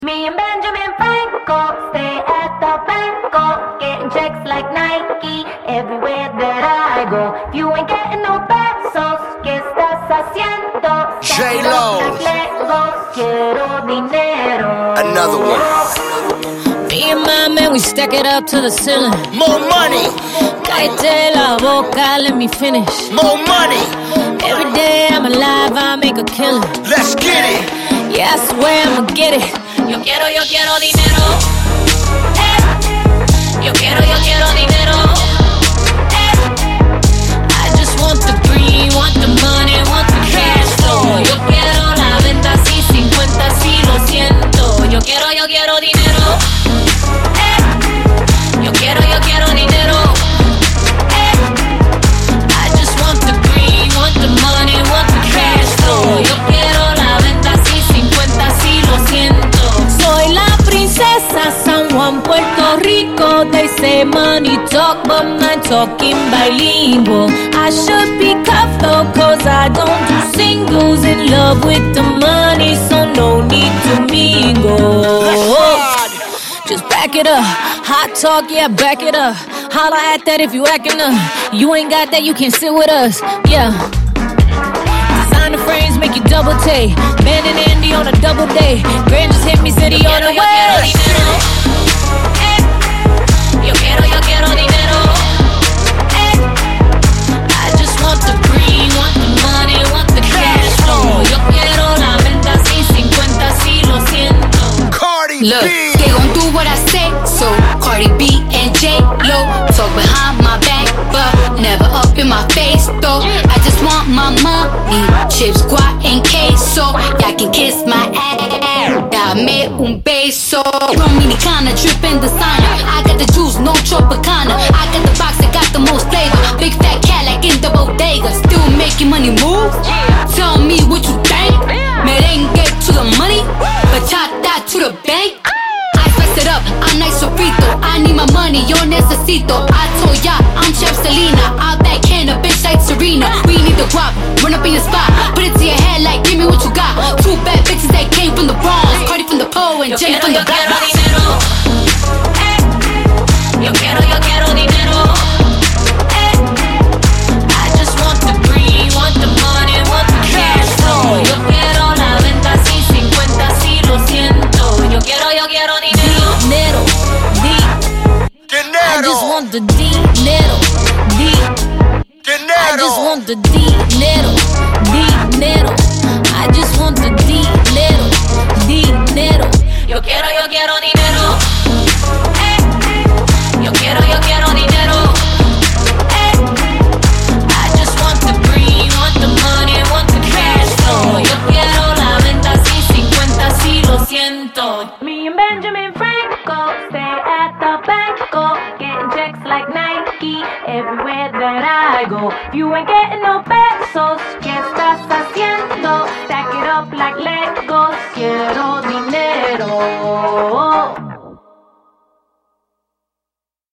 Me and Benjamin Franco stay at the banco, getting checks like Nike everywhere that I go. If you ain't getting no pesos, ¿qué estás haciendo? J-Lo. Quiero dinero. Another one. Me and my man, we stack it up to the ceiling. More money. Cállate la boca, let me finish. More money. Every day I'm alive, I make a killing. Let's get it. Yeah, I swear I'ma get it. Yo quiero dinero. Yo quiero dinero. I just want the green, want the money, want the cash flow. Yo quiero la venta, sí, 50, sí, lo siento. Yo quiero dinero. Yo quiero dinero. I just want the green, want the money, want the cash flow. Yo quiero la venta, sí, 50, sí, lo siento. Soy la princesa San Juan, Puerto Rico. They say money talk, but my talking bilingual. I should be cuffed though, cause I don't do singles. In love with the money, so no need to mingle. Just back it up, hot talk, yeah, back it up. Holla at that if you acting up. You ain't got that, you can't sit with us, yeah. Designer frames make you double take. Ben and Andy on a double day. Grand just hit me, city on the way. Yo quiero dinero. I just want the green, want the money, want the cash flow. Yo quiero la venta, sí, 50, sí, lo siento. Cardi Look, B. they gon' do what I say, so Cardi B and J-Lo talk behind my back, but never up in my face, though. I just want my money, chips, guac, and queso. Y'all can kiss my ass, dame un beso. Dominicana, drippin' designer. I got the juice, no Tropicana. I got the box that got the most flavor. Big fat cat like in the bodega. Still making money move? Tell me what you think. Merengue to the money, bachata to the bank. I spice it up, I'm nice sofrito. I need my money, yo necesito. I told ya, I'm Chef Selena. I backhand a bitch like Serena. We need the guap, run up in your spot. Put it to your head like, give me what you got. Two bad bitches that came from the Bronx. Cardi from the pole and Jenny from the block. Yo quiero dinero. I just want the green, want the money, want the cash flow. Yo quiero la venta, sí, 50, sí, lo siento. Yo quiero dinero. I just want the dinero. I just want the dinero. I just want the dinero. Yo quiero dinero. Yo quiero dinero. I just want the green, want the money, want the cash flow. Yo quiero la venta, sí, 50, sí, lo siento. Me and Benjamin Franco stay at the banco, getting checks like Nike everywhere that I go. If you ain't getting no pesos, ¿qué estás haciendo?